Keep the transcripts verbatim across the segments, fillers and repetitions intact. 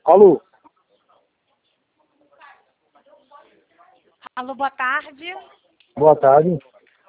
Alô? Alô, boa tarde. Boa tarde.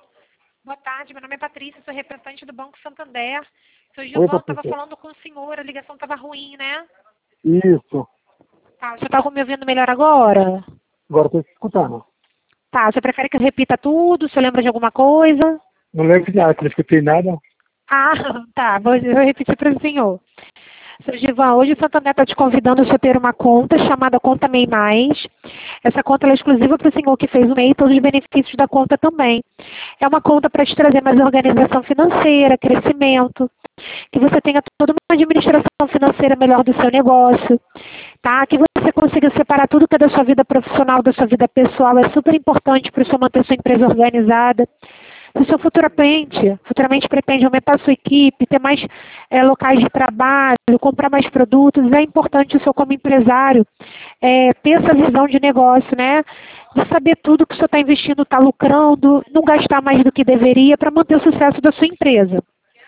Boa tarde, meu nome é Patrícia, sou representante do Banco Santander. Seu Oi, Gilvan estava Patrícia. falando com o senhor, a ligação estava ruim, né? Isso. Tá, você está me ouvindo melhor agora? Agora estou te escutando. Tá, você prefere que eu repita tudo? Você lembra de alguma coisa? Não lembro de nada, que não escutei nada. Ah, tá, vou, vou repetir para o senhor. Seu Gilvan, hoje o Santander está te convidando a ter uma conta chamada Conta MEI Mais. Essa conta ela é exclusiva para o senhor que fez o MEI e todos os benefícios da conta também. É uma conta para te trazer mais organização financeira, crescimento, que você tenha toda uma administração financeira melhor do seu negócio, tá? Que você consiga separar tudo que é da sua vida profissional, da sua vida pessoal. É super importante para o senhor manter sua empresa organizada. Se o senhor futuramente, futuramente pretende aumentar a sua equipe, ter mais é, locais de trabalho, comprar mais produtos, é importante o senhor como empresário é, ter essa visão de negócio, né? De saber tudo que o senhor está investindo, está lucrando, não gastar mais do que deveria para manter o sucesso da sua empresa.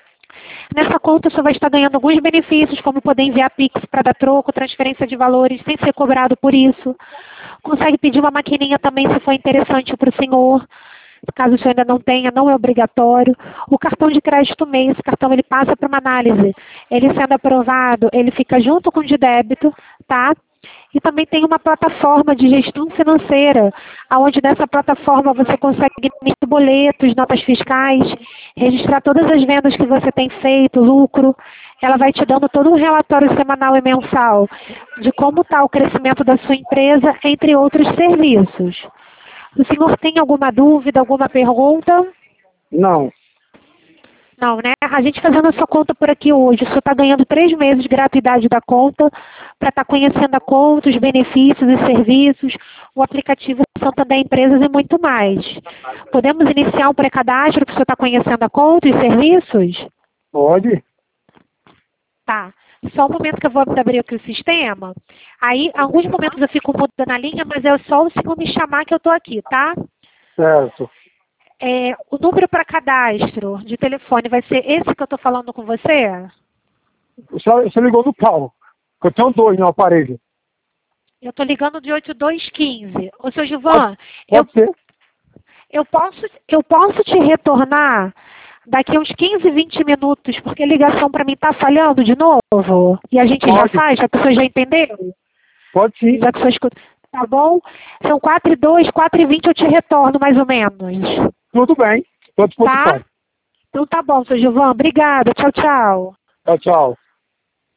Nessa conta, o senhor vai estar ganhando alguns benefícios, como poder enviar Pix para dar troco, transferência de valores, sem ser cobrado por isso. Consegue pedir uma maquininha também, se for interessante para o senhor. Caso o senhor ainda não tenha, não é obrigatório. O cartão de crédito MEI, esse cartão ele passa para uma análise. Ele sendo aprovado, ele fica junto com o de débito, tá? E também tem uma plataforma de gestão financeira, onde nessa plataforma você consegue emitir boletos, notas fiscais, registrar todas as vendas que você tem feito, lucro. Ela vai te dando todo um relatório semanal e mensal de como está o crescimento da sua empresa, entre outros serviços. O senhor tem alguma dúvida, alguma pergunta? Não. Não, né? A gente fazendo a sua conta por aqui hoje, o senhor está ganhando três meses de gratuidade da conta para estar conhecendo a conta, os benefícios e serviços, o aplicativo Santander Empresas e muito mais. Podemos iniciar um pré-cadastro para o senhor estar conhecendo a conta e serviços? Pode? Tá. Só um momento que eu vou abrir aqui o sistema. Aí, alguns momentos eu fico muda na linha, mas é só o senhor me chamar que eu estou aqui, tá? Certo. É, o número para cadastro de telefone vai ser esse que eu estou falando com você? Você, você ligou no pau. Que eu tenho dois no aparelho. Eu estou ligando de oito dois um cinco. Ô, seu Gilvan, Pode, eu, pode ser? eu, posso, eu posso te retornar daqui a uns quinze, vinte minutos, porque a ligação para mim está falhando de novo? E a gente já Pode. faz, a pessoa já entendeu? Pode sim. Já que você escuta. Tá bom? São quatro e dois, quatro e vinte eu te retorno, mais ou menos. Tudo bem. Estou à disposição. Tá? Então tá bom, seu Gilvan. Obrigada. Tchau, tchau. Tchau, tchau.